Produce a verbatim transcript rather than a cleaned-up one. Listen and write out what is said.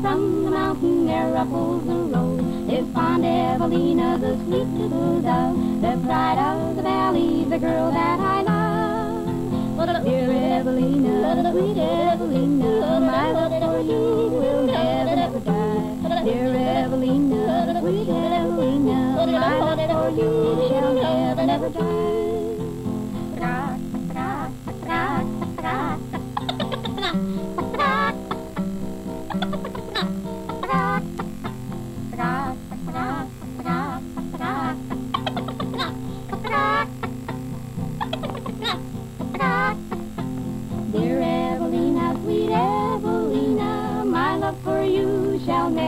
from the mountain there ruffles the road. Is Fond Evelina, the sweet little dove, the pride of the valley, the girl that I love. Dear Evelina, sweet Evelina, my love for you will never, never die. Dear Evelina, sweet Evelina, my love for you shall never, never die. Dear Evelina, sweet Evelina, my love for you shall never